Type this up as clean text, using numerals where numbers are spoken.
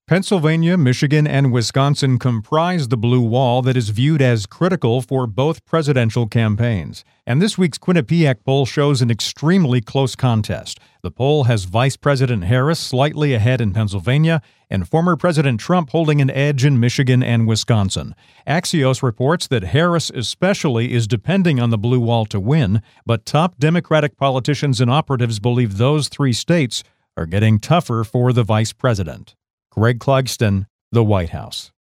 Pennsylvania, Michigan, and Wisconsin comprise the blue wall that is viewed as critical for both presidential campaigns. And this week's Quinnipiac poll shows an extremely close contest. The poll has Vice President Harris slightly ahead in Pennsylvania and former President Trump holding an edge in Michigan and Wisconsin. Axios reports that Harris especially is depending on the blue wall to win, but top Democratic politicians and operatives believe those three states are getting tougher for the vice president. Greg Clugston, The White House.